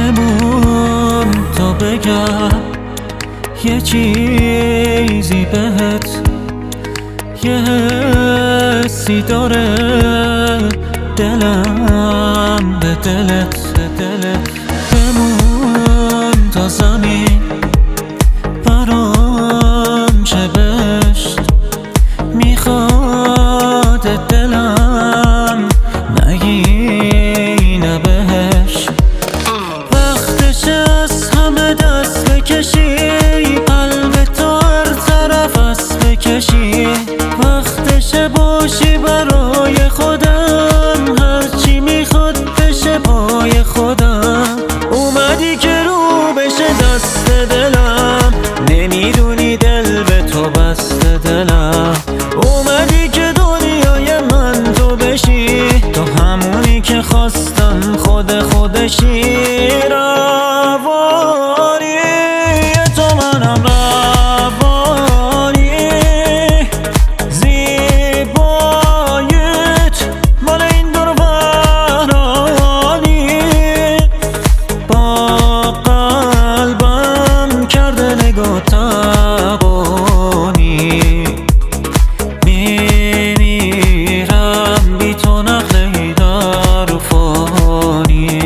بمون تا بگم یه چیزی بهت، یه حسی داره دلم به دلت. بمون تا زمین برام چه بشت، میخواد دلم نگینه بهش. وقتش از همه دست بکشی، قلب تو هر طرف است بکشی. وقتش باشی برای خودم، هرچی میخواد بشه پای خودم. اومدی که رو بشه دست دلم، نمیدونی دل به تو بسته دلم. اومدی که دنیای من تو بشی، تو همونی که خواستم خودشی. روانی تو منم، روانی زیباییت مال این دور ورانی. با قلبم کرده نگاه تبانی، میمیرم بی تو نقلهی در فانی.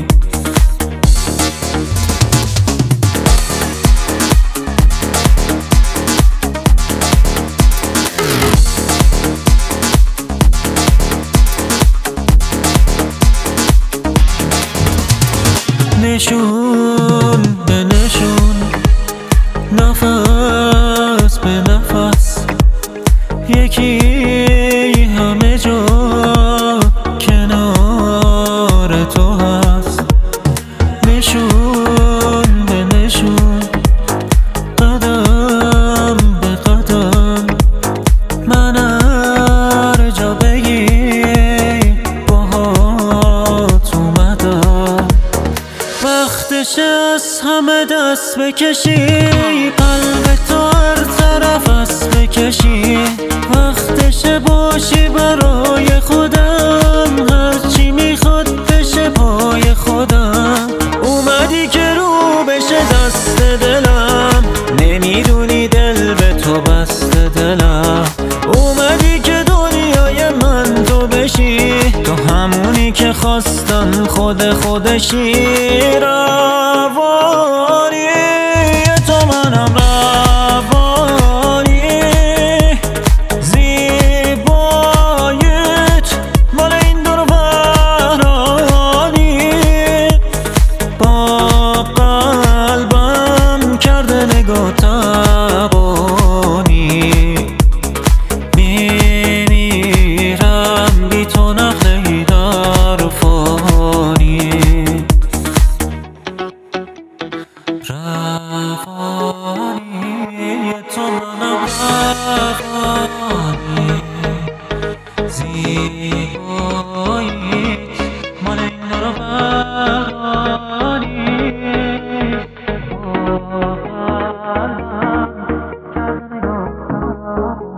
نشون به نشون، نفس به نفس، یکی همه جا کنار تو هست. نشون به نشون، قدم به قدم، من هر جا بگی باهات اومدم. وقتش از همه دست بکشی، قلب تو هر طرف است بکشی. وقتش باشی برای خودم، هرچی میخواد بشه پای خودم. اومدی که رو بشه دست دلم، نمیدونی دل به تو بسته دلم. اومدی که دنیای من تو بشی، تو همونی که خواستم خودشی. روانی تو منم، روانی زیباییت مال این دور ورانی. با قلبم کرده نگاه تبانی، میمیرم بی تو نقلهی در فانی. روانی تو منم، روانی زیباییت مال این دور ورانی. با قلبم کرده نگاه